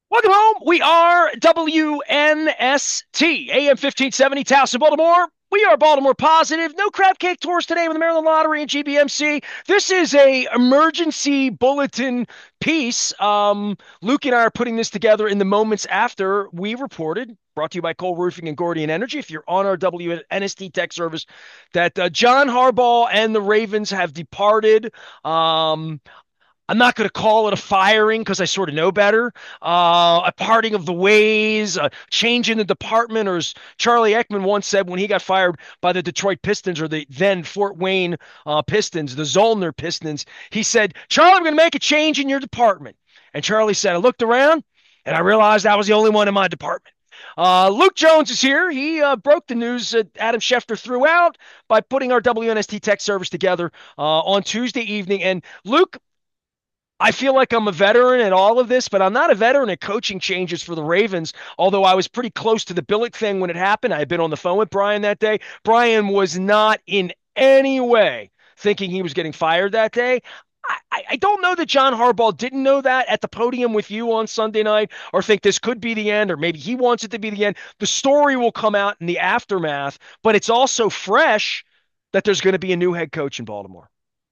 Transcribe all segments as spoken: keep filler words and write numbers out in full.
Welcome home. We are W N S T, A M fifteen seventy, Towson, Baltimore. We are Baltimore positive. No crab cake tours today with the Maryland Lottery and G B M C. This is a emergency bulletin piece. Um, Luke and I are putting this together in the moments after we reported, brought to you by Cole Roofing and Gordian Energy. If you're on our W N S T tech service, that uh, John Harbaugh and the Ravens have departed. Um, I'm not going to call it a firing because I sort of know better. Uh, a parting of the ways, a change in the department, or as Charlie Ekman once said when he got fired by the Detroit Pistons or the then Fort Wayne uh, Pistons, the Zollner Pistons, he said, Charlie, I'm going to make a change in your department. And Charlie said, I looked around and I realized I was the only one in my department. Uh, Luke Jones is here. He uh, broke the news that Adam Schefter threw out by putting our W N S T tech service together uh, on Tuesday evening. And Luke, I feel like I'm a veteran at all of this, but I'm not a veteran at coaching changes for the Ravens, although I was pretty close to the Billick thing when it happened. I had been on the phone with Brian that day. Brian was not in any way thinking he was getting fired that day. I, I don't know that John Harbaugh didn't know that at the podium with you on Sunday night or think this could be the end or maybe he wants it to be the end. The story will come out in the aftermath, but it's also fresh that there's going to be a new head coach in Baltimore.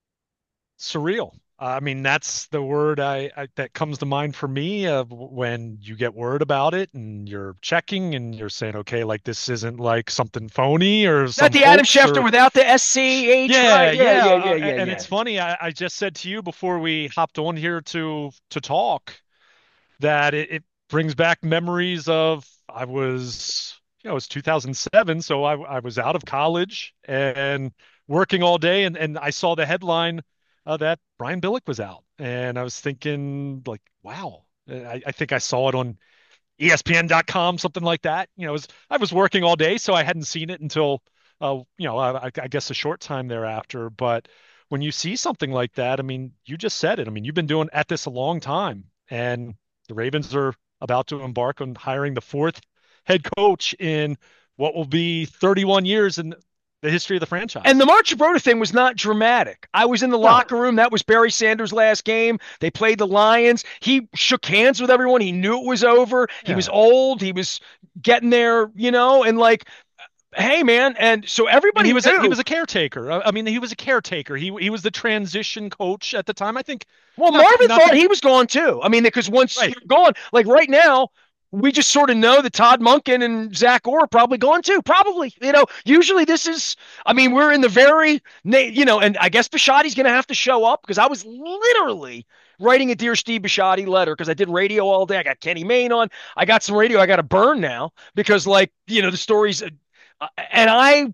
Surreal. I mean, that's the word I, I that comes to mind for me of when you get word about it and you're checking and you're saying, okay, like this isn't like something phony or That some the Adam hoax Schefter or without the S C H, yeah, right? Yeah, yeah. yeah, Uh, yeah, yeah, and yeah. it's funny. I, I just said to you before we hopped on here to to talk that it, it brings back memories of I was, you know, it was two thousand seven, so I, I was out of college and working all day, and, and I saw the headline uh, that Brian Billick was out, and I was thinking like, wow. I, I think I saw it on E S P N dot com, something like that. You know, it was I was working all day, so I hadn't seen it until, uh, you know, I, I guess a short time thereafter. But when you see something like that, I mean, you just said it. I mean, you've been doing at this a long time, and the Ravens are about to embark on hiring the fourth head coach in what will be thirty-one years in the history of the And the franchise. Mark Gibrota thing was not dramatic. I was in the No, locker room. That was Barry Sanders' last game. They played the Lions. He shook hands with everyone. He knew it was over. He was yeah. old. He was getting there, you know, and like, hey, man. And so And everybody he was a he knew. was a caretaker. I I mean, he was a caretaker. He he was the transition coach at the time. I think Well, not Marvin not thought to he was gone too. I mean, because once right. you're gone, like right now, we just sort of know that Todd Munkin and Zach Orr are probably gone too. Probably, you know. Usually, this is. I mean, we're in the very, you know, and I guess Bishotti's going to have to show up because I was literally writing a Dear Steve Bisciotti letter because I did radio all day. I got Kenny Mayne on. I got some radio I got to burn now because, like, you know, the stories, uh, and I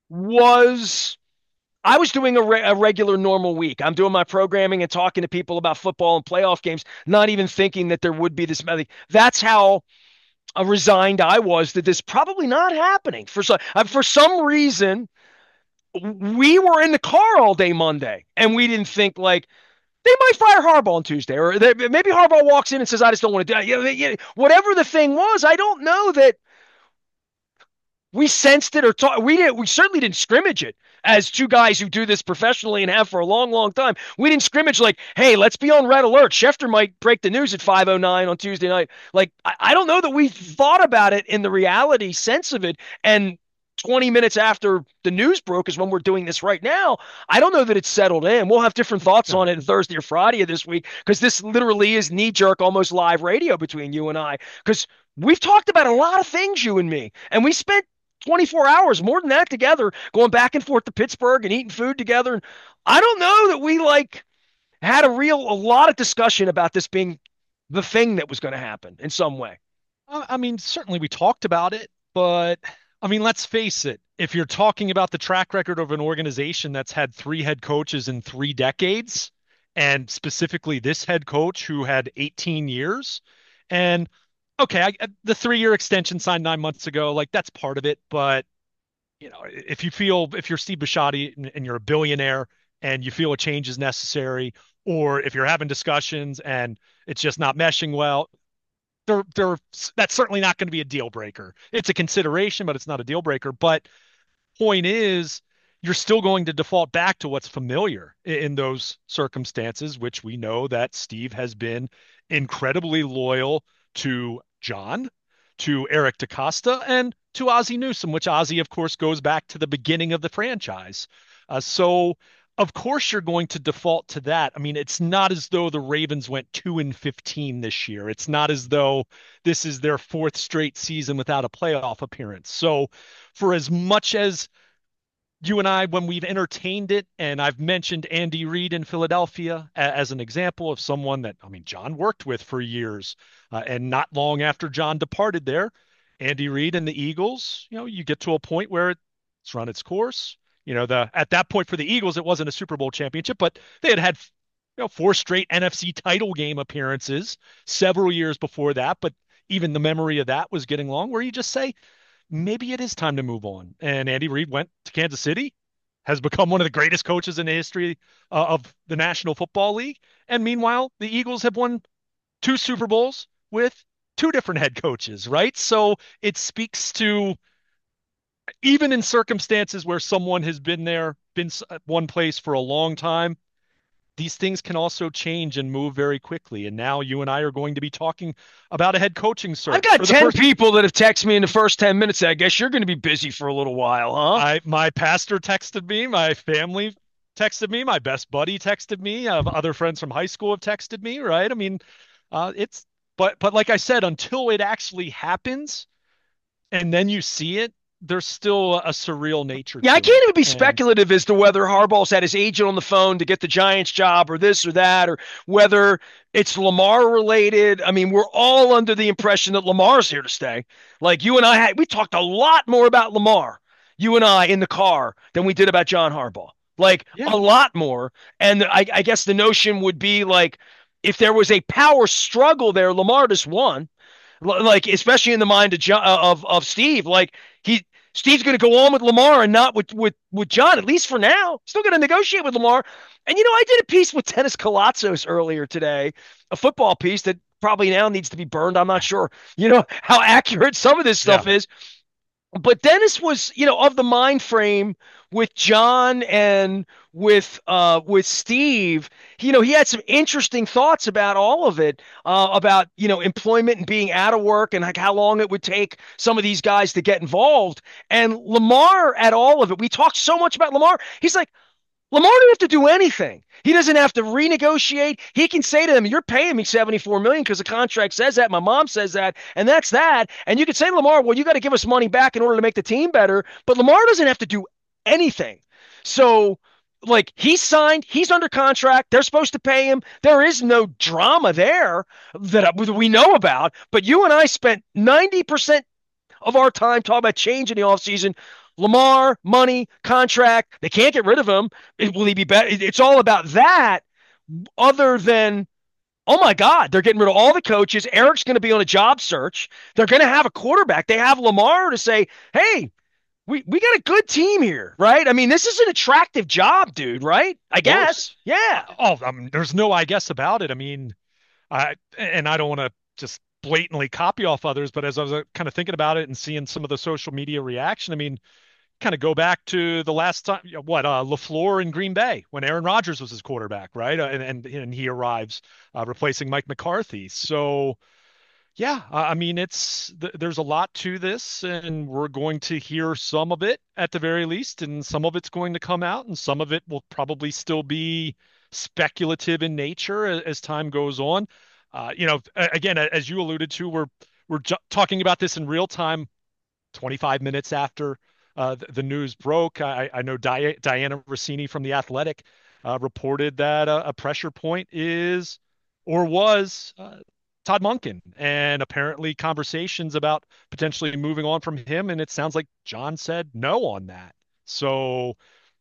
was I was doing a, re- a regular normal week. I'm doing my programming and talking to people about football and playoff games, not even thinking that there would be this. That's how uh, resigned I was that this probably not happening for some uh, for some reason. We were in the car all day Monday, and we didn't think like they might fire Harbaugh on Tuesday, or they, maybe Harbaugh walks in and says, "I just don't want to do it." You know, you know, whatever the thing was, I don't know that we sensed it or talk, we didn't we certainly didn't scrimmage it as two guys who do this professionally and have for a long long time. We didn't scrimmage like, hey, let's be on red alert, Schefter might break the news at five oh nine on Tuesday night. Like, i, I don't know that we thought about it in the reality sense of it. And twenty minutes after the news broke is when we're doing this right now. I don't know that it's settled in. We'll have different thoughts on No. it Thursday or Friday of this week because this literally is knee jerk, almost live radio between you and I. Because we've talked about a lot of things, you and me, and we spent twenty-four hours, more than that together, going back and forth to Pittsburgh and eating food together. And I don't know that we like had a real, a lot of discussion about this being the thing that was going to happen in some way. I I mean, certainly we talked about it, but I mean, let's face it. If you're talking about the track record of an organization that's had three head coaches in three decades, and specifically this head coach who had eighteen years, and okay, I, the three-year extension signed nine months ago, like that's part of it. But you know, if you feel if you're Steve Bisciotti and, and you're a billionaire and you feel a change is necessary, or if you're having discussions and it's just not meshing well, they're they're that's certainly not going to be a deal breaker. It's a consideration, but it's not a deal breaker. But point is, you're still going to default back to what's familiar in, in those circumstances, which we know that Steve has been incredibly loyal to John, to Eric DeCosta, and to Ozzie Newsome, which Ozzie, of course, goes back to the beginning of the franchise. Uh, so, of course, you're going to default to that. I mean, it's not as though the Ravens went two and fifteen this year. It's not as though this is their fourth straight season without a playoff appearance. So, for as much as you and I, when we've entertained it, and I've mentioned Andy Reid in Philadelphia as an example of someone that, I mean, John worked with for years, uh, and not long after John departed there, Andy Reid and the Eagles, you know, you get to a point where it's run its course. You know, the at that point for the Eagles, it wasn't a Super Bowl championship, but they had had, you know, four straight N F C title game appearances several years before that. But even the memory of that was getting long, where you just say, maybe it is time to move on. And Andy Reid went to Kansas City, has become one of the greatest coaches in the history uh, of the National Football League. And meanwhile, the Eagles have won two Super Bowls with two different head coaches, right? So it speaks to, even in circumstances where someone has been there, been at one place for a long time, these things can also change and move very quickly. And now you and I are going to be talking about a head coaching search. I've got ten first... people that have texted me in the first ten minutes. I guess you're going to be busy for a little while, huh? I, my pastor texted me. My family texted me. My best buddy texted me. Uh, other friends from high school have texted me, right? I mean, uh, it's, but, but like I said, until it actually happens and then you see it, there's still a surreal nature yeah, to I can't it. even be And speculative as to whether Harbaugh's had his agent on the phone to get the Giants job or this or that, or whether it's Lamar related. I mean, we're all under the impression that Lamar's here to stay. Like you and I had, we talked a lot more about Lamar, you and I in the car, than we did about John Harbaugh. Like yeah, a lot more. And I, I guess the notion would be like, if there was a power struggle there, Lamar just won. Like, especially in the mind of John, of of Steve, like he Steve's going to go on with Lamar and not with with with John, at least for now. Still going to negotiate with Lamar. And you know, I did a piece with Dennis Colatzos earlier today, a football piece that probably now needs to be burned. I'm not sure, you know, how accurate some of this stuff yeah. is. But Dennis was, you know, of the mind frame with John and with uh with Steve. You know, he had some interesting thoughts about all of it, uh, about, you know, employment and being out of work and like how long it would take some of these guys to get involved. And Lamar at all of it. We talked so much about Lamar. He's like, Lamar doesn't have to do anything. He doesn't have to renegotiate. He can say to them, "You're paying me seventy-four million dollars because the contract says that. My mom says that, and that's that." And you could say to Lamar, "Well, you got to give us money back in order to make the team better." But Lamar doesn't have to do anything. So, like, he's signed. He's under contract. They're supposed to pay him. There is no drama there that we know about. But you and I spent ninety percent of our time talking about change in the offseason. Lamar, money, contract. They can't get rid of him. Will he be better? It's all about that, other than, oh my God, they're getting rid of all the coaches. Eric's going to be on a job search. They're going to have a quarterback. They have Lamar to say, hey, we, we got a good team here, right? I mean, this is an attractive job, dude, right? I guess. Yeah. Oh, I mean, there's no I guess about it. I mean, I and I don't want to just blatantly copy off others, but as I was uh, kind of thinking about it and seeing some of the social media reaction, I mean, kind of go back to the last time, you know, what, uh, LaFleur in Green Bay when Aaron Rodgers was his quarterback, right? Uh, and, and and he arrives uh, replacing Mike McCarthy. So, yeah, I mean, it's th- there's a lot to this, and we're going to hear some of it at the very least, and some of it's going to come out, and some of it will probably still be speculative in nature as, as time goes on. Uh, you know, again, as you alluded to, we're we're ju- talking about this in real time, twenty-five minutes after uh, the, the news broke. I, I know Di- Diana Rossini from The Athletic uh, reported that uh, a pressure point is or was uh, Todd Monken, and apparently conversations about potentially moving on from him. And it sounds like John said no on that. So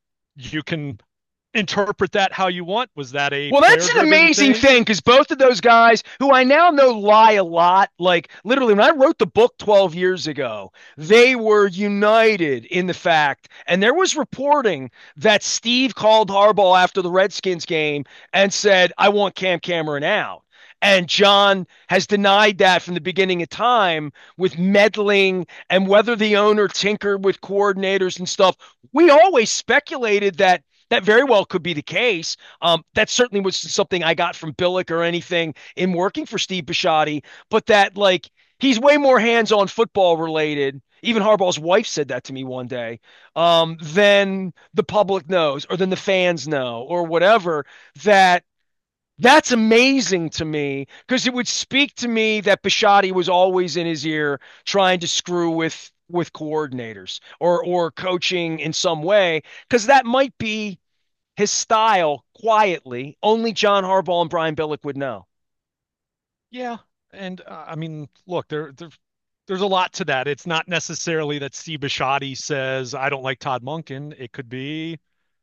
you can interpret that how you want. Was that a Well, that's an amazing thing, because both of those guys, who I now know lie a lot, like literally when I wrote the book twelve years ago, they were united in the fact, and there was reporting that Steve called Harbaugh after the Redskins game and said, I want Cam Cameron out. And John has denied that from the beginning of time, with meddling and whether the owner tinkered with coordinators and stuff. We always speculated that That very well could be the case. Um, that certainly was something I got from Billick or anything in working for Steve Bisciotti, but that like he's way more hands-on football related. Even Harbaugh's wife said that to me one day, um, than the public knows or than the fans know or whatever. That that's amazing to me because it would speak to me that Bisciotti was always in his ear trying to screw with with coordinators or or coaching in some way because that might be his style quietly. Only John Harbaugh and Brian Billick would know. Yeah, and uh, I mean, look, there, there there's a lot to that. It's not necessarily that Steve Bisciotti says I don't like Todd Monken. It could be,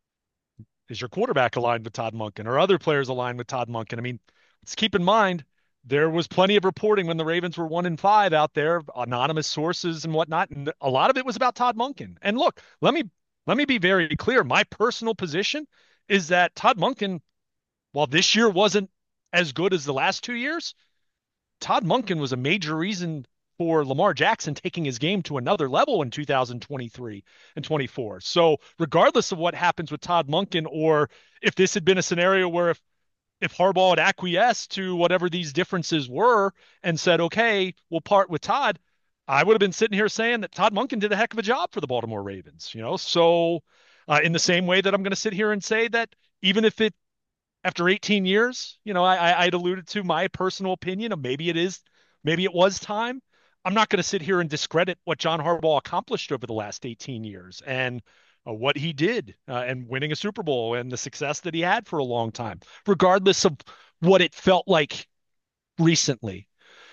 is your quarterback aligned with Todd Monken or other players aligned with Todd Monken? I mean, let's keep in mind there was plenty of reporting when the Ravens were one and five out there, anonymous sources and whatnot, and a lot of it was about Todd Monken. And look, let me let me be very clear. My personal position is that Todd Monken, while this year wasn't as good as the last two years, Todd Monken was a major reason for Lamar Jackson taking his game to another level in two thousand twenty-three and twenty-four. So regardless of what happens with Todd Monken, or if this had been a scenario where if if Harbaugh had acquiesced to whatever these differences were and said, okay, we'll part with Todd, I would have been sitting here saying that Todd Monken did a heck of a job for the Baltimore Ravens, you know? So uh, in the same way that I'm going to sit here and say that even if it, after eighteen years, you know, I, I'd alluded to my personal opinion of maybe it is, maybe it was time. I'm not going to sit here and discredit what John Harbaugh accomplished over the last eighteen years and uh, what he did uh, and winning a Super Bowl and the success that he had for a long time, regardless of what it felt like recently.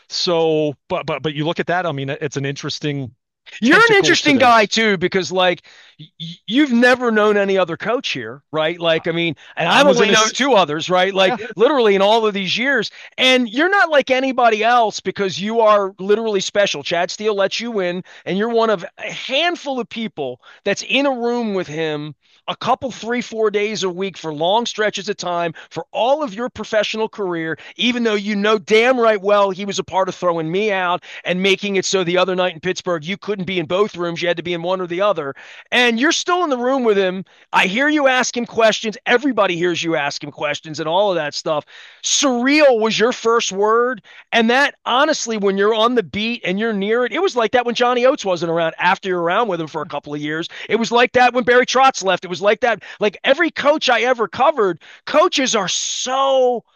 So, but but but you look at that. I mean, it's an interesting You're an tentacle to interesting guy this. too, because like y- you've never known any other coach here, right? Like, I mean, and I I've was only in a known two others, right? yeah. Like literally in all of these years. And you're not like anybody else because you are literally special. Chad Steele lets you in, and you're one of a handful of people that's in a room with him a couple, three, four days a week for long stretches of time for all of your professional career, even though you know damn right well he was a part of throwing me out and making it so the other night in Pittsburgh you couldn't be in both rooms, you had to be in one or the other. And you're still in the room with him. I hear you ask him questions. Everybody hears you ask him questions and all of that stuff. Surreal was your first word. And that honestly, when you're on the beat and you're near it, it was like that when Johnny Oates wasn't around after you're around with him for a couple of years. It was like that when Barry Trotz left. It was like that. Like every coach I ever covered, coaches are so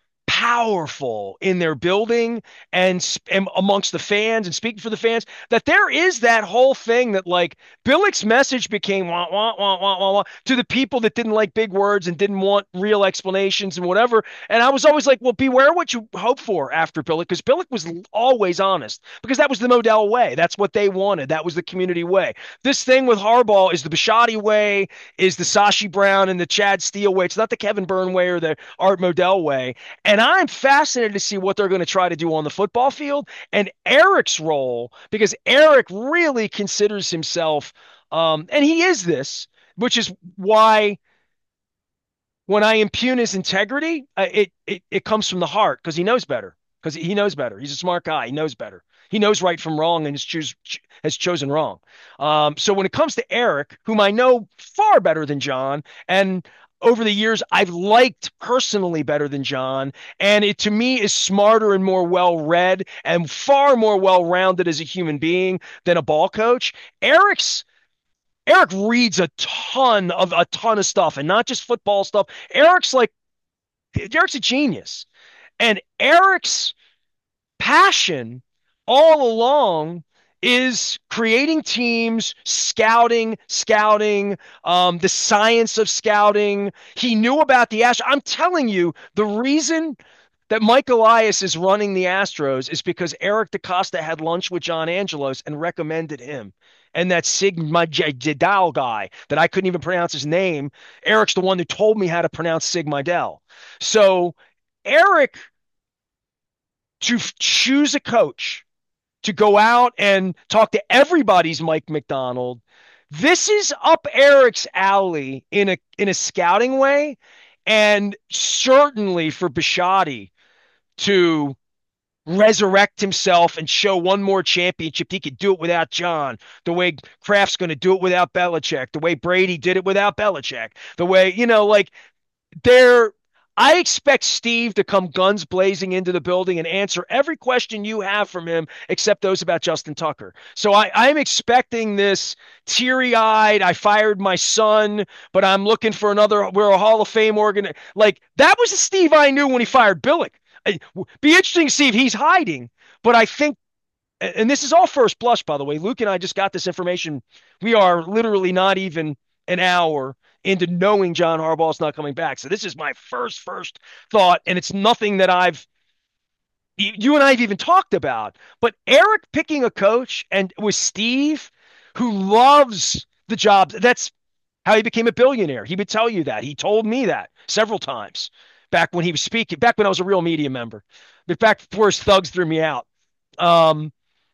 powerful in their building and, and amongst the fans and speaking for the fans that there is that whole thing that like Billick's message became wah, wah, wah, wah, wah, wah, to the people that didn't like big words and didn't want real explanations and whatever. And I was always like, well, beware what you hope for after Billick, because Billick was always honest because that was the Modell way. That's what they wanted. That was the community way. This thing with Harbaugh is the Bisciotti way, is the Sashi Brown and the Chad Steele way. It's not the Kevin Byrne way or the Art Modell way. And I'm fascinated to see what they're going to try to do on the football field and Eric's role, because Eric really considers himself, um, and he is this, which is why when I impugn his integrity, uh, it, it it comes from the heart because he knows better. Because he knows better. He's a smart guy. He knows better. He knows right from wrong and has choose has chosen wrong. Um, so when it comes to Eric, whom I know far better than John, and over the years I've liked personally better than John, and it to me is smarter and more well read and far more well rounded as a human being than a ball coach. Eric's Eric reads a ton of a ton of stuff and not just football stuff. Eric's like Eric's a genius. And Eric's passion all along is creating teams, scouting, scouting, um, the science of scouting. He knew about the Astros. I'm telling you, the reason that Mike Elias is running the Astros is because Eric DeCosta had lunch with John Angelos and recommended him. And that Sigma Jadal guy that I couldn't even pronounce his name, Eric's the one who told me how to pronounce Sigma Dell. So Eric, to f- choose a coach to go out and talk to everybody's Mike Macdonald, this is up Eric's alley in a in a scouting way, and certainly for Bisciotti to resurrect himself and show one more championship. He could do it without John, the way Kraft's going to do it without Belichick, the way Brady did it without Belichick, the way, you know, like they're I expect Steve to come guns blazing into the building and answer every question you have from him, except those about Justin Tucker. So I, I'm expecting this teary-eyed, I fired my son, but I'm looking for another, we're a Hall of Fame organ. Like, that was the Steve I knew when he fired Billick. Be interesting to see if he's hiding, but I think, and this is all first blush, by the way. Luke and I just got this information. We are literally not even an hour into knowing John Harbaugh's not coming back. So this is my first, first thought, and it's nothing that I've, you and I have even talked about. But Eric picking a coach and with Steve, who loves the job, that's how he became a billionaire. He would tell you that. He told me that several times back when he was speaking, back when I was a real media member, but back before his thugs threw me out. Um,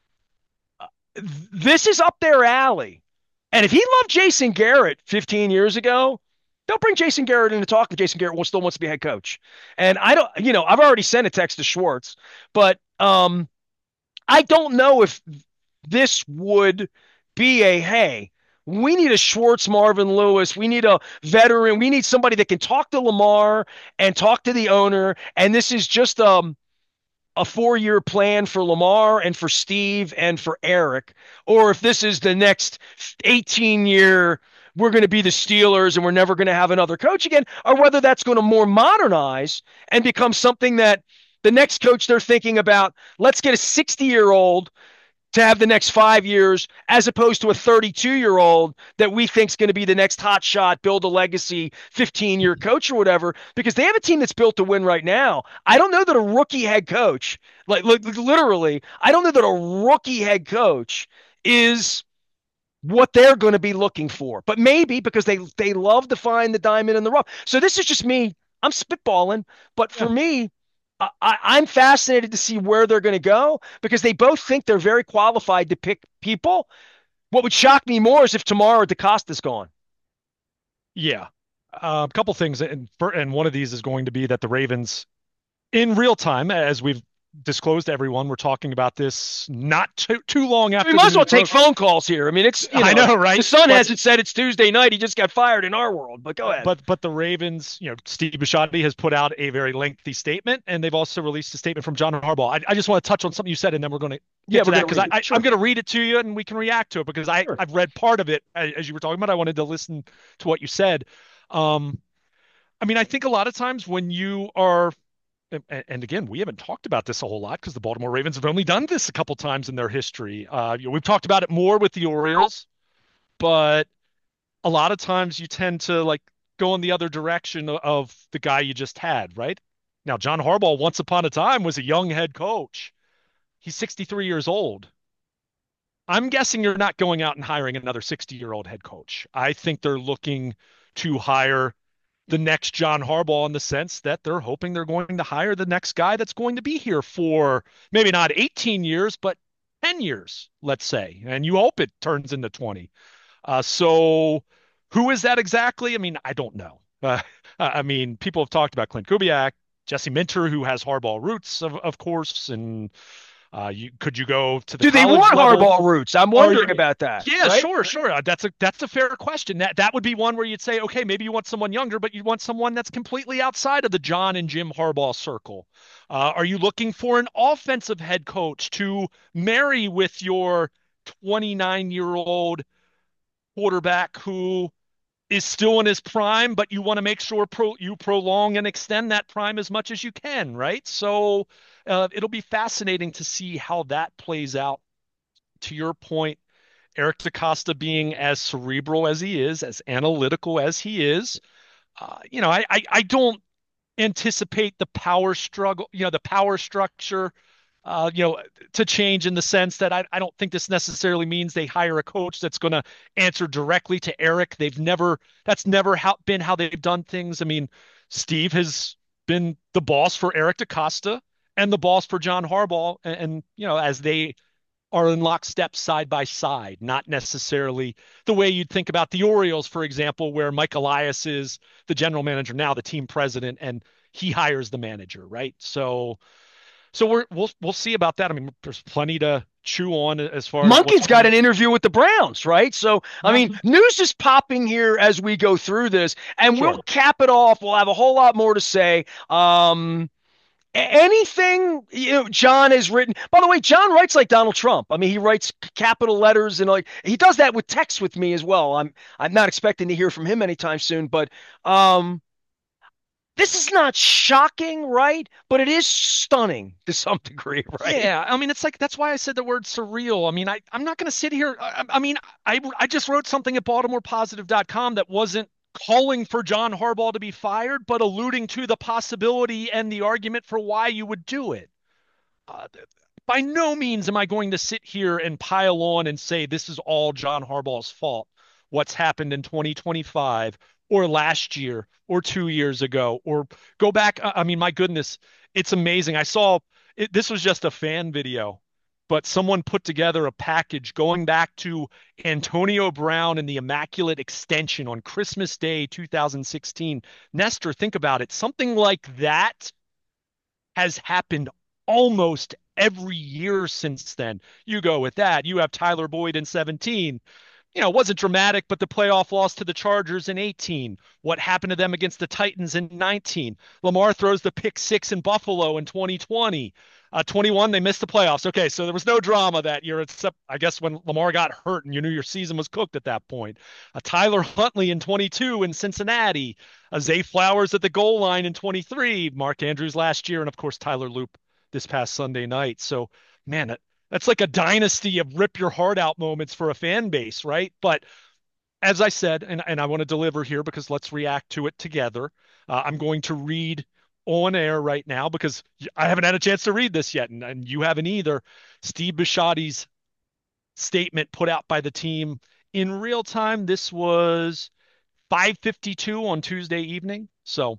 this is up their alley. And if he loved Jason Garrett fifteen years ago, they'll bring Jason Garrett in to talk if Jason Garrett still wants to be head coach. And I don't, you know, I've already sent a text to Schwartz, but um, I don't know if this would be a, hey, we need a Schwartz Marvin Lewis. We need a veteran. We need somebody that can talk to Lamar and talk to the owner. And this is just um, a four-year plan for Lamar and for Steve and for Eric, or if this is the next eighteen-year, we're going to be the Steelers and we're never going to have another coach again, or whether that's going to more modernize and become something that the next coach they're thinking about, let's get a sixty-year-old to have the next five years as opposed to a thirty-two-year-old that we think is going to be the next hot shot, build a legacy, fifteen-year coach or whatever, because they have a team that's built to win right now. I don't know that a rookie head coach, like, like literally, I don't know that a rookie head coach is what they're going to be looking for. But maybe because they they love to find the diamond in the rough. So this is just me. I'm spitballing, but for Yeah. me, I, I'm fascinated to see where they're going to go because they both think they're very qualified to pick people. What would shock me more is if tomorrow DeCosta's gone. Yeah. Uh, a couple things, and for, and one of these is going to be that the Ravens, in real time, as we've disclosed to everyone, we're talking about this not too too long after. We might the as well news take broke. phone calls here. I mean, it's you know, I know, right? the Sun But hasn't said it's Tuesday night. He just got fired in our world. But go ahead. but but the Ravens, you know, Steve Bisciotti has put out a very lengthy statement, and they've also released a statement from John Harbaugh. I, I just want to touch on something you said, and then we're going to get Yeah, to we're that gonna because read I, it. I Sure. I'm going to read it to you, and we can react to it because I Sure. I've read part of it as, as you were talking about. I wanted to listen to what you said. Um, I mean, I think a lot of times when you are, and, and again, we haven't talked about this a whole lot because the Baltimore Ravens have only done this a couple times in their history. Uh, you know, we've talked about it more with the Orioles, but a lot of times you tend to like go in the other direction of the guy you just had, right? Now, John Harbaugh, once upon a time, was a young head coach. He's sixty-three years old. I'm guessing you're not going out and hiring another sixty year old head coach. I think they're looking to hire the next John Harbaugh in the sense that they're hoping they're going to hire the next guy that's going to be here for maybe not eighteen years, but ten years, let's say. And you hope it turns into twenty. Uh, so who is that exactly? I mean, I don't know. Uh, I mean, people have talked about Clint Kubiak, Jesse Minter, who has Harbaugh roots, of, of course, and uh, you could you go to the Do they college want level? Harbaugh roots? I'm Or wondering you, about that. yeah, Right? sure, sure. Uh, That's a that's a fair question. That that would be one where you'd say, okay, maybe you want someone younger, but you want someone that's completely outside of the John and Jim Harbaugh circle. Uh, are you looking for an offensive head coach to marry with your twenty-nine year old quarterback who is still in his prime, but you want to make sure pro, you prolong and extend that prime as much as you can, right? So uh, it'll be fascinating to see how that plays out. To your point, Eric DaCosta being as cerebral as he is, as analytical as he is, uh, you know, I, I I don't anticipate the power struggle, you know, the power structure, uh, you know, to change in the sense that I, I don't think this necessarily means they hire a coach that's going to answer directly to Eric. They've never, that's never how, been how they've done things. I mean, Steve has been the boss for Eric DaCosta and the boss for John Harbaugh. And, and you know, as they are in lockstep side by side, not necessarily the way you'd think about the Orioles, for example, where Mike Elias is the general manager now, the team president, and he hires the manager, right? So So we're we'll we'll see about that. I mean, there's plenty to chew on as far as what's Monken's got coming. an interview with the Browns, right? So, I Well, mean, news is popping here as we go through this, and we'll sure. cap it off. We'll have a whole lot more to say. Um, anything you know, John has written. By the way, John writes like Donald Trump. I mean, he writes capital letters and like he does that with text with me as well. I'm I'm not expecting to hear from him anytime soon, but um, this is not shocking, right? But it is stunning to some degree, right? Yeah, I mean, it's like that's why I said the word surreal. I mean, I I'm not going to sit here. I, I mean, I I just wrote something at Baltimore Positive dot com that wasn't calling for John Harbaugh to be fired, but alluding to the possibility and the argument for why you would do it. Uh, by no means am I going to sit here and pile on and say this is all John Harbaugh's fault. What's happened in twenty twenty-five or last year or two years ago or go back. I mean, my goodness, it's amazing. I saw it, this was just a fan video, but someone put together a package going back to Antonio Brown and the Immaculate Extension on Christmas Day two thousand sixteen. Nestor, think about it. Something like that has happened almost every year since then. You go with that. You have Tyler Boyd in seventeen. You know, it wasn't dramatic, but the playoff loss to the Chargers in eighteen. What happened to them against the Titans in nineteen? Lamar throws the pick six in Buffalo in twenty twenty. Uh, twenty-one, they missed the playoffs. Okay, so there was no drama that year, except I guess when Lamar got hurt and you knew your season was cooked at that point. Uh, Tyler Huntley in twenty-two in Cincinnati. Uh, Zay Flowers at the goal line in twenty-three. Mark Andrews last year, and of course Tyler Loop this past Sunday night. So, man, that, that's like a dynasty of rip your heart out moments for a fan base, right? But as I said, and, and I want to deliver here because let's react to it together. Uh, I'm going to read on air right now because I haven't had a chance to read this yet, and, and you haven't either. Steve Bisciotti's statement put out by the team in real time. This was five fifty-two on Tuesday evening. So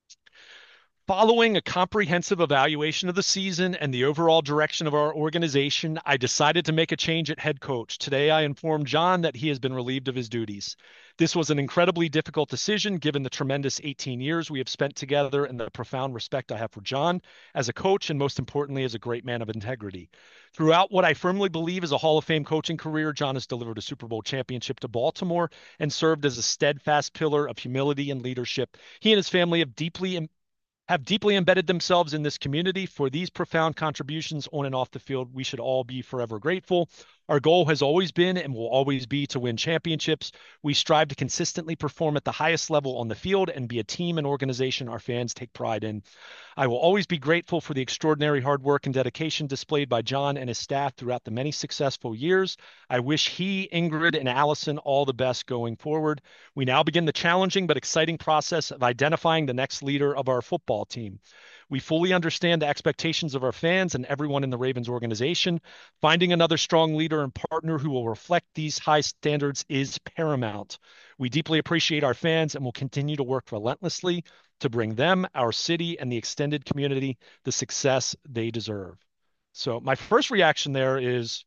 following a comprehensive evaluation of the season and the overall direction of our organization, I decided to make a change at head coach. Today, I informed John that he has been relieved of his duties. This was an incredibly difficult decision given the tremendous eighteen years we have spent together and the profound respect I have for John as a coach and most importantly as a great man of integrity. Throughout what I firmly believe is a Hall of Fame coaching career, John has delivered a Super Bowl championship to Baltimore and served as a steadfast pillar of humility and leadership. He and his family have deeply have deeply embedded themselves in this community. For these profound contributions on and off the field, we should all be forever grateful. Our goal has always been and will always be to win championships. We strive to consistently perform at the highest level on the field and be a team and organization our fans take pride in. I will always be grateful for the extraordinary hard work and dedication displayed by John and his staff throughout the many successful years. I wish he, Ingrid, and Allison all the best going forward. We now begin the challenging but exciting process of identifying the next leader of our football team. We fully understand the expectations of our fans and everyone in the Ravens organization. Finding another strong leader and partner who will reflect these high standards is paramount. We deeply appreciate our fans and will continue to work relentlessly to bring them, our city, and the extended community the success they deserve. So my first reaction there is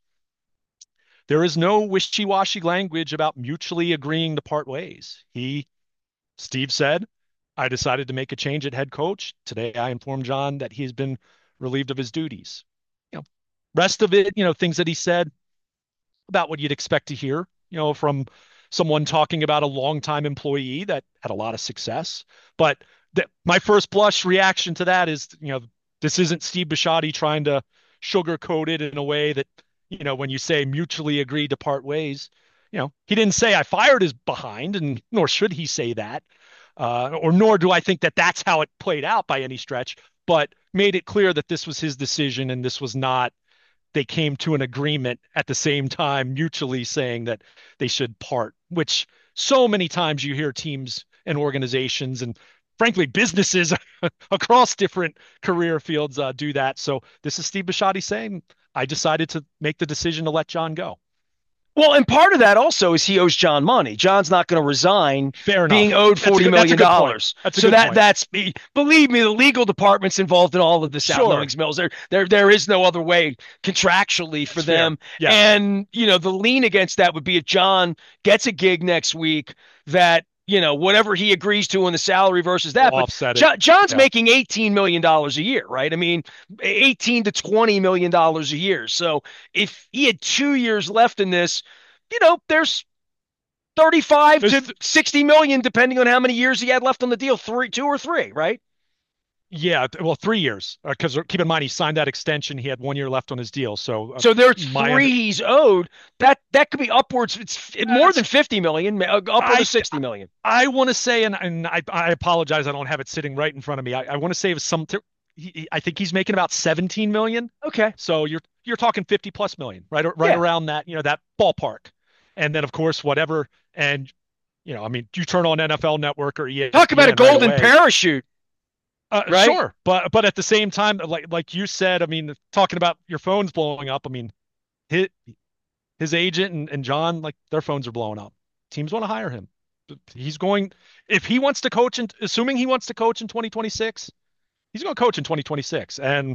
there is no wishy-washy language about mutually agreeing to part ways. He, Steve said, I decided to make a change at head coach. Today, I informed John that he has been relieved of his duties. You know, rest of it, you know, things that he said about what you'd expect to hear, you know, from someone talking about a longtime employee that had a lot of success. But that my first blush reaction to that is, you know, this isn't Steve Bisciotti trying to sugarcoat it in a way that, you know, when you say mutually agreed to part ways, you know, he didn't say I fired his behind, and nor should he say that. Uh, or nor do I think that that's how it played out by any stretch, but made it clear that this was his decision and this was not, they came to an agreement at the same time, mutually saying that they should part, which so many times you hear teams and organizations and frankly, businesses across different career fields uh, do that. So this is Steve Bisciotti saying, I decided to make the decision to let John go. Well, and part of that also is he owes John money. John's not going to resign Fair being enough. owed That's a forty good- that's a million good point. dollars. That's a So good that point. that's believe me, the legal department's involved in all of this out Sure. Owings Mills. There, there, there is no other way contractually for That's fair. them. Yes. And you know, the lean against that would be if John gets a gig next week that you know, whatever he agrees to on the salary versus that. We'll But offset it. John, John's Yeah. making eighteen million dollars a year, right? I mean, eighteen to twenty million dollars a year. So if he had two years left in this, you know, there's thirty-five There's to sixty million, depending on how many years he had left on the deal, three, two or three, right? Yeah, well, three years. Because uh, keep in mind, he signed that extension. He had one year left on his deal. So uh, So there's my three under, he's owed. That that could be upwards. It's more than fifty million, upward I of sixty million. I want to say, and, and I, I apologize, I don't have it sitting right in front of me. I, I want to say it was some. He, he- I think he's making about seventeen million. Okay. So you're you're talking fifty plus million, right? Right Yeah. around that, you know, that ballpark. And then of course, whatever. And you know, I mean, you turn on N F L Network or Talk about a E S P N right golden away. parachute, Uh, right? sure, but but at the same time, like like you said, I mean, talking about your phones blowing up, I mean, his his agent and, and John, like their phones are blowing up. Teams want to hire him. He's going, if he wants to coach, and assuming he wants to coach in twenty twenty-six, he's going to coach in twenty twenty-six. And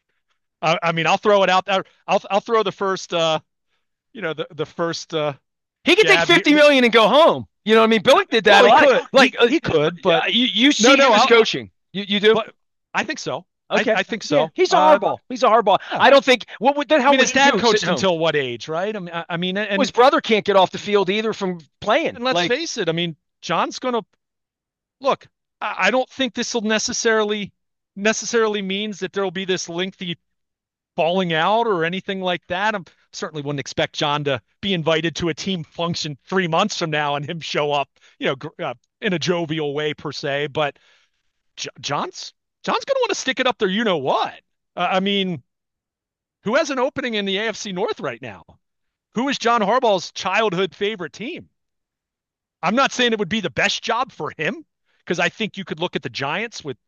I, I mean, I'll throw it out there. I'll I'll throw the first, uh, you know, the the first uh, He could take jab. fifty million and go home. You know what I mean? Billick did that Well, a he lot. could, Like he, he could, uh, but you, you see no, no, him as I'll, coaching. You you do? but I think so. Okay. I, I think Yeah, so. he's a Uh, hardball. He's a hardball. yeah. I don't think what would the I hell mean, would his he dad do coached sitting home? until what age, right? I mean, I, I mean, and, Well, his brother can't get off the field either from playing. and let's Like, face it. I mean, John's going to look. I, I don't think this will necessarily necessarily means that there will be this lengthy falling out or anything like that. I certainly wouldn't expect John to be invited to a team function three months from now and him show up, you know, gr- uh, in a jovial way per se. But J- John's John's going to want to stick it up there. You know what? Uh, I mean, who has an opening in the A F C North right now? Who is John Harbaugh's childhood favorite team? I'm not saying it would be the best job for him because I think you could look at the Giants with,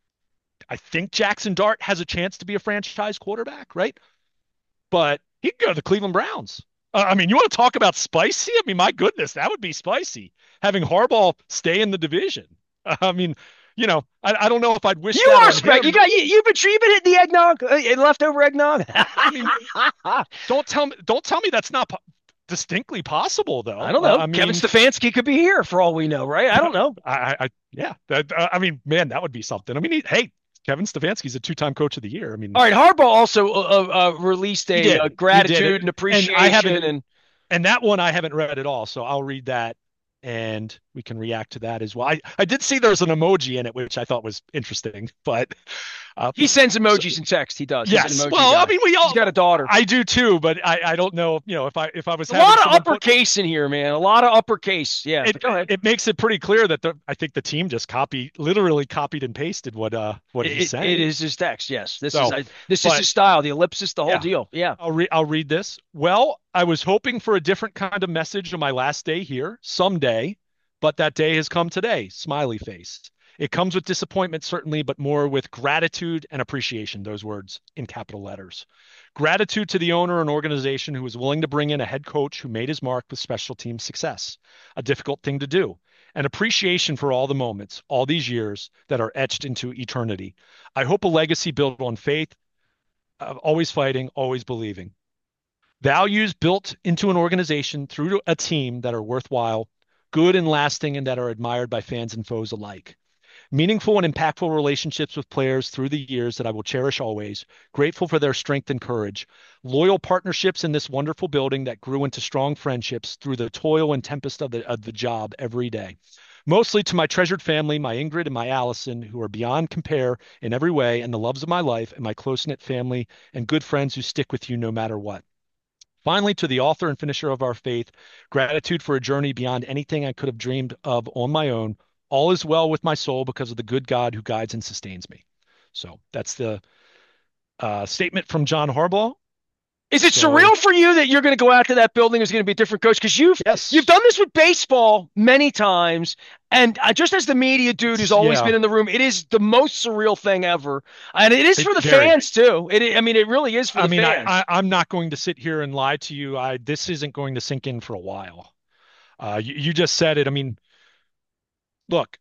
I think Jackson Dart has a chance to be a franchise quarterback, right? But he could go to the Cleveland Browns. Uh, I mean, you want to talk about spicy? I mean, my goodness, that would be spicy. Having Harbaugh stay in the division. Uh, I mean, you know, I, I don't know if I'd wish you that are on spec. him. You got you, you've been you've been hitting the eggnog, uh, leftover eggnog. I mean, don't tell me, don't tell me that's not po- distinctly possible, though. I don't Uh, know. I mean, Kevin Stefanski could be here for all we know, right? I don't know. I, I, I yeah, that, uh, I mean, man, that would be something. I mean, he, hey, Kevin Stefanski's a two-time coach of the year. I mean, All right, Harbaugh also uh, uh, released he a, did. uh He did gratitude it. and appreciation, And I haven't, and and that one I haven't read at all, so I'll read that and we can react to that as well. I, I did see there's an emoji in it, which I thought was interesting, but uh, he sends emojis so, in text. He does. yes. He's an emoji Well, guy. I mean, we all. He's got a daughter. I do too, but I, I don't know. You know, if I if I was A having lot of someone put- uppercase in here, man. A lot of uppercase. Yeah. it, but go ahead. it makes it pretty clear that the I think the team just copied, literally copied and pasted what uh what he It, said. it is his text. Yes. This So, is I, this is but- his style. The ellipsis, the whole Yeah. deal. Yeah. I'll read I'll read this. Well, I was hoping for a different kind of message on my last day here someday, but that day has come today. Smiley face. It comes with disappointment, certainly, but more with gratitude and appreciation, those words in capital letters. Gratitude to the owner and organization who was willing to bring in a head coach who made his mark with special team success, a difficult thing to do. And appreciation for all the moments, all these years that are etched into eternity. I hope a legacy built on faith, uh, always fighting, always believing. Values built into an organization through a team that are worthwhile, good and lasting, and that are admired by fans and foes alike. Meaningful and impactful relationships with players through the years that I will cherish always. Grateful for their strength and courage. Loyal partnerships in this wonderful building that grew into strong friendships through the toil and tempest of the, of the job every day. Mostly to my treasured family, my Ingrid and my Allison, who are beyond compare in every way, and the loves of my life, and my close-knit family and good friends who stick with you no matter what. Finally, to the author and finisher of our faith, gratitude for a journey beyond anything I could have dreamed of on my own. All is well with my soul because of the good God who guides and sustains me. So that's the uh, statement from John Harbaugh. Is it So- surreal for you that you're going to go out to that building? There's going to be a different coach because you've Yes. you've done this with baseball many times, and uh, just as the media dude who's always Yeah. been in the room, it is the most surreal thing ever, and it is It- for the very. fans too. It, I mean, it really is for I the mean, fans. I, I, I'm not going to sit here and lie to you. I this isn't going to sink in for a while. Uh, you, you just said it. I mean, look,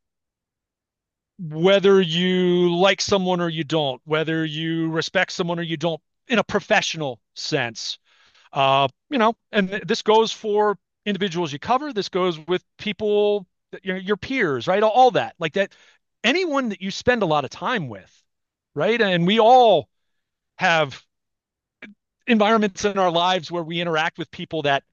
whether you like someone or you don't, whether you respect someone or you don't, in a professional sense, uh, you know, and th- this goes for individuals you cover. This goes with people your, your peers, right? All, all that, like that, anyone that you spend a lot of time with, right? And we all have environments in our lives where we interact with people that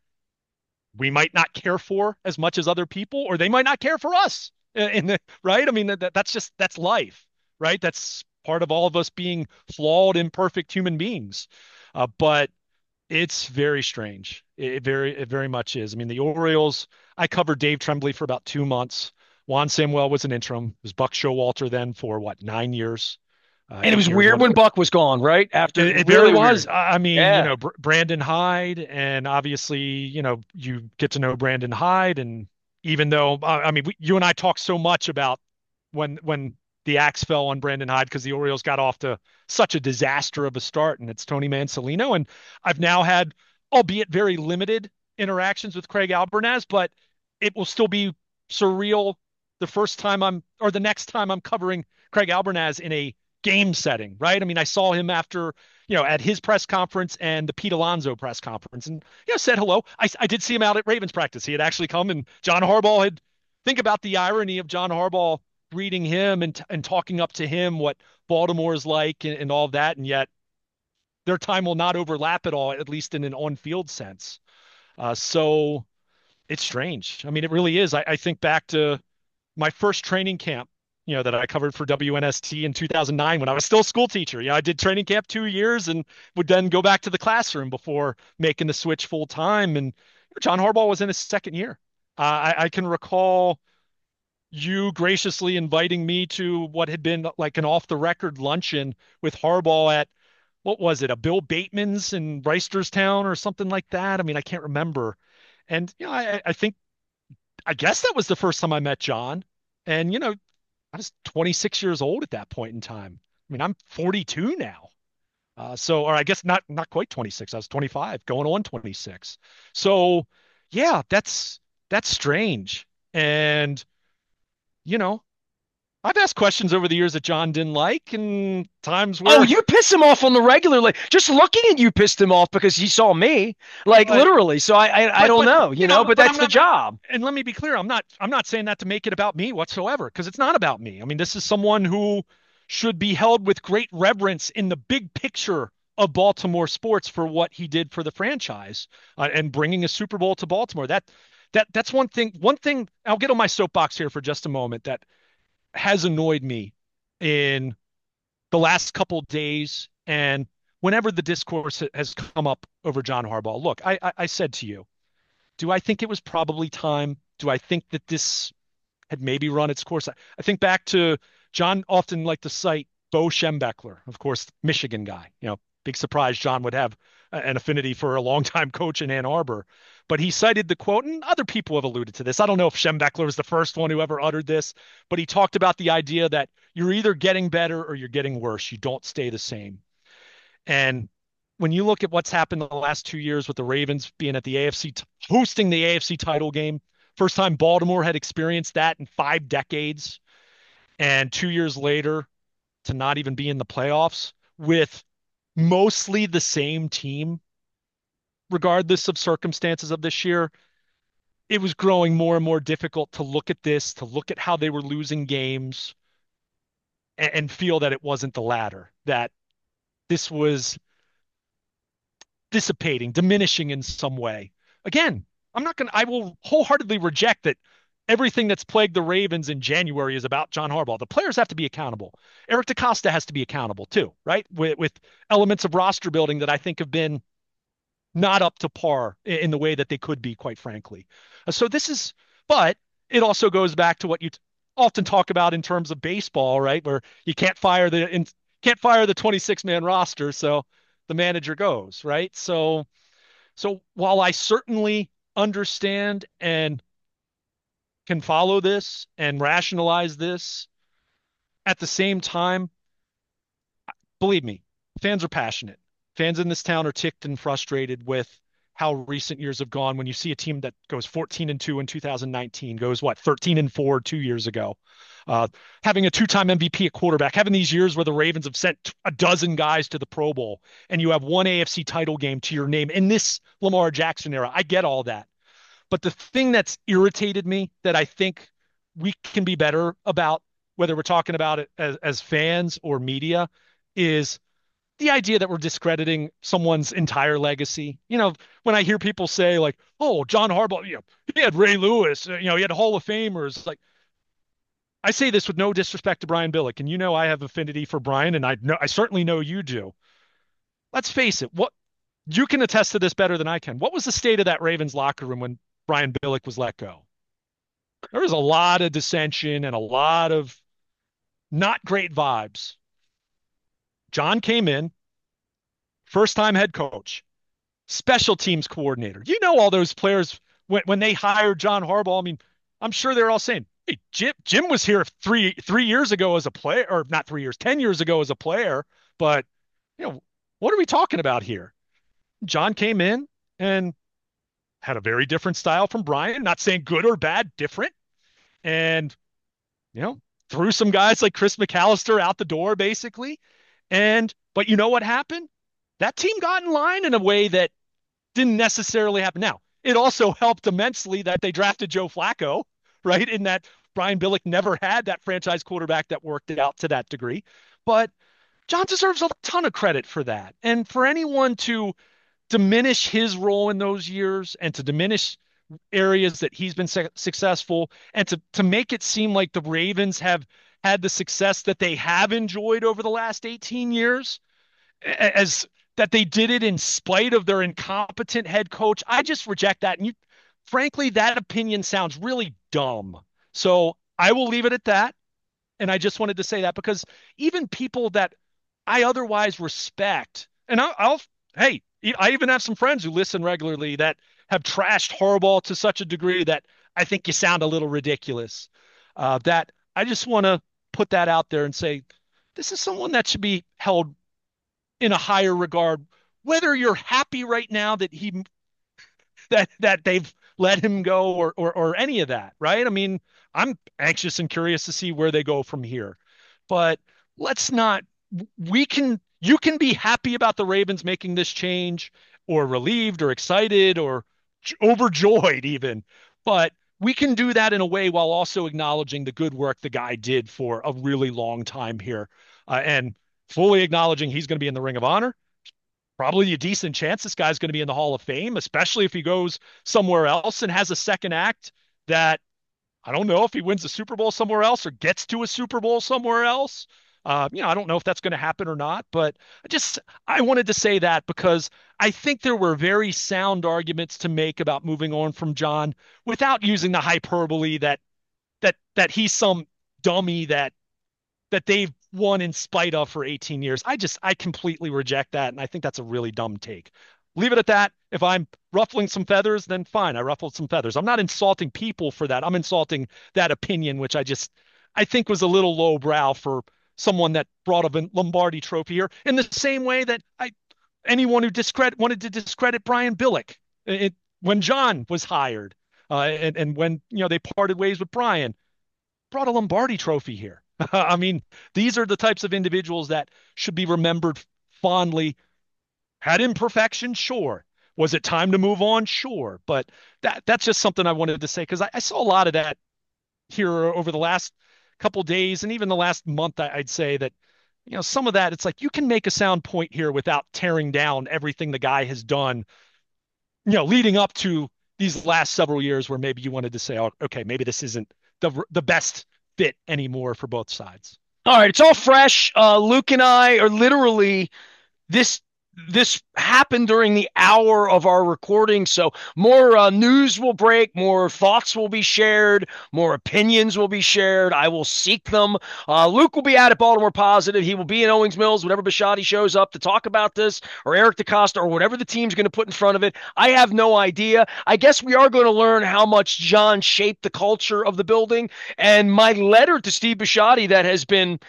we might not care for as much as other people, or they might not care for us. In the, right? I mean, that, that's just that's life, right? That's part of all of us being flawed, imperfect human beings. Uh, but it's very strange. It very, it very much is. I mean, the Orioles. I covered Dave Tremblay for about two months. Juan Samuel was an interim. It was Buck Showalter then for what, nine years, uh, And it eight was years. weird One, when Buck was gone, right? After it, it very really was. weird. I mean, you Yeah. know, Br Brandon Hyde, and obviously, you know, you get to know Brandon Hyde, and even though, I I mean, we, you and I talked so much about when when the axe fell on Brandon Hyde because the Orioles got off to such a disaster of a start, and it's Tony Mansolino, and I've now had, albeit very limited, interactions with Craig Albernaz, but it will still be surreal the first time I'm, or the next time I'm covering Craig Albernaz in a game setting, right? I mean, I saw him after, you know, at his press conference and the Pete Alonso press conference, and you know, said hello. I, I did see him out at Ravens practice. He had actually come, and John Harbaugh had, think about the irony of John Harbaugh greeting him and and talking up to him what Baltimore is like, and, and all of that, and yet their time will not overlap at all, at least in an on-field sense. Uh, so it's strange. I mean, it really is. I, I think back to my first training camp, you know, that I covered for W N S T in two thousand nine when I was still a school teacher. You know, I did training camp two years and would then go back to the classroom before making the switch full time. And John Harbaugh was in his second year. Uh, I, I can recall you graciously inviting me to what had been like an off the record luncheon with Harbaugh at, what was it, a Bill Bateman's in Reisterstown or something like that. I mean, I can't remember. And, you know, I, I think, I guess that was the first time I met John. And, you know, I was twenty-six years old at that point in time. I mean, I'm forty-two now. Uh, so, or I guess not, not quite twenty-six. I was twenty-five, going on twenty-six. So, yeah, that's that's strange. And, you know, I've asked questions over the years that John didn't like, and times Oh, where, you piss him off on the regular. Like just looking at you pissed him off because he saw me, like but literally. So I, I, I but don't but know, you you know. know, But but I'm that's the not. I- job. And let me be clear, I'm not. I'm not saying that to make it about me whatsoever, because it's not about me. I mean, this is someone who should be held with great reverence in the big picture of Baltimore sports for what he did for the franchise, uh, and bringing a Super Bowl to Baltimore. That that that's one thing. One thing. I'll get on my soapbox here for just a moment. That has annoyed me in the last couple days, and whenever the discourse has come up over John Harbaugh. Look, I, I, I said to you, do I think it was probably time? Do I think that this had maybe run its course? I, I think back to John often liked to cite Bo Schembechler, of course, Michigan guy. You know, big surprise John would have an affinity for a longtime coach in Ann Arbor. But he cited the quote, and other people have alluded to this. I don't know if Schembechler was the first one who ever uttered this, but he talked about the idea that you're either getting better or you're getting worse. You don't stay the same. And when you look at what's happened in the last two years with the Ravens being at the A F C, hosting the A F C title game, first time Baltimore had experienced that in five decades, and two years later to not even be in the playoffs with mostly the same team, regardless of circumstances of this year, it was growing more and more difficult to look at this, to look at how they were losing games, and, and feel that it wasn't the latter, that this was dissipating, diminishing in some way. Again, I'm not going to, I will wholeheartedly reject that everything that's plagued the Ravens in January is about John Harbaugh. The players have to be accountable. Eric DeCosta has to be accountable too, right? With, with elements of roster building that I think have been not up to par in the way that they could be, quite frankly. Uh, So this is, but it also goes back to what you t- often talk about in terms of baseball, right? Where you can't fire the in, can't fire the twenty-six man roster, so the manager goes, right? So so while I certainly understand and can follow this and rationalize this, at the same time, believe me, fans are passionate. Fans in this town are ticked and frustrated with how recent years have gone. When you see a team that goes fourteen and two in two thousand nineteen, goes what, thirteen and four two years ago, uh, having a two-time M V P at quarterback, having these years where the Ravens have sent a dozen guys to the Pro Bowl, and you have one A F C title game to your name in this Lamar Jackson era. I get all that. But the thing that's irritated me, that I think we can be better about, whether we're talking about it as, as fans or media, is the idea that we're discrediting someone's entire legacy. You know, when I hear people say like, "Oh, John Harbaugh, you know, he had Ray Lewis, uh, you know, he had Hall of Famers." Like, I say this with no disrespect to Brian Billick, and you know I have affinity for Brian, and I know I certainly know you do. Let's face it, what you can attest to this better than I can. What was the state of that Ravens locker room when Brian Billick was let go? There was a lot of dissension and a lot of not great vibes. John came in, first time head coach, special teams coordinator. You know, all those players, when, when they hired John Harbaugh, I mean, I'm sure they're all saying, "Hey, Jim, Jim was here three three years ago as a player, or not three years, ten years ago as a player." But, you know, what are we talking about here? John came in and had a very different style from Brian, not saying good or bad, different. And, you know, threw some guys like Chris McAllister out the door, basically. And, but you know what happened? That team got in line in a way that didn't necessarily happen. Now, it also helped immensely that they drafted Joe Flacco, right? In that Brian Billick never had that franchise quarterback that worked it out to that degree. But John deserves a ton of credit for that. And for anyone to diminish his role in those years and to diminish areas that he's been su- successful and to to make it seem like the Ravens have had the success that they have enjoyed over the last eighteen years, as that they did it in spite of their incompetent head coach. I just reject that. And you, frankly, that opinion sounds really dumb. So I will leave it at that. And I just wanted to say that because even people that I otherwise respect, and I'll, I'll hey, I even have some friends who listen regularly that have trashed Harbaugh to such a degree that I think you sound a little ridiculous. Uh, that I just want to put that out there and say, this is someone that should be held in a higher regard, whether you're happy right now that he that that they've let him go or or or any of that, right? I mean, I'm anxious and curious to see where they go from here. But let's not we can you can be happy about the Ravens making this change or relieved or excited or overjoyed even. But we can do that in a way while also acknowledging the good work the guy did for a really long time here, uh, and fully acknowledging he's going to be in the Ring of Honor. Probably a decent chance this guy's going to be in the Hall of Fame, especially if he goes somewhere else and has a second act that I don't know if he wins a Super Bowl somewhere else or gets to a Super Bowl somewhere else. Uh, you know, I don't know if that's going to happen or not, but I just I wanted to say that because I think there were very sound arguments to make about moving on from John without using the hyperbole that that that he's some dummy that that they've won in spite of for eighteen years. I just, I completely reject that. And I think that's a really dumb take. Leave it at that. If I'm ruffling some feathers, then fine. I ruffled some feathers. I'm not insulting people for that. I'm insulting that opinion, which I just, I think was a little lowbrow for someone that brought a Lombardi trophy here in the same way that I, anyone who discredit, wanted to discredit Brian Billick it, when John was hired uh, and, and when, you know, they parted ways with Brian, brought a Lombardi trophy here. I mean, these are the types of individuals that should be remembered fondly. Had imperfections, sure. Was it time to move on? Sure. But that that's just something I wanted to say because I, I saw a lot of that here over the last couple days and even the last month. I, I'd say that, you know, some of that, it's like you can make a sound point here without tearing down everything the guy has done, you know, leading up to these last several years where maybe you wanted to say, oh, okay, maybe this isn't the the best fit anymore for both sides. All right, it's all fresh. Uh, Luke and I are literally this this happened during the hour of our recording, so more uh, news will break, more thoughts will be shared, more opinions will be shared. I will seek them. Uh, Luke will be out at Baltimore Positive. He will be in Owings Mills whenever Bisciotti shows up to talk about this, or Eric DeCosta, or whatever the team's going to put in front of it. I have no idea. I guess we are going to learn how much John shaped the culture of the building, and my letter to Steve Bisciotti that has been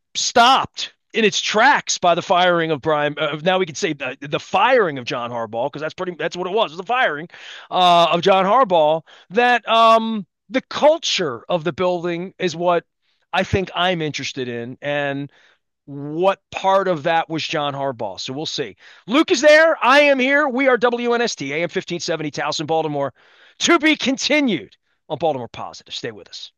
stopped in its tracks by the firing of Brian. Uh, now we can say the, the firing of John Harbaugh, because that's pretty, that's what it was, it was the firing uh, of John Harbaugh. That um, the culture of the building is what I think I'm interested in, and what part of that was John Harbaugh. So we'll see. Luke is there. I am here. We are W N S T, A M fifteen seventy, Towson, Baltimore. To be continued on Baltimore Positive. Stay with us.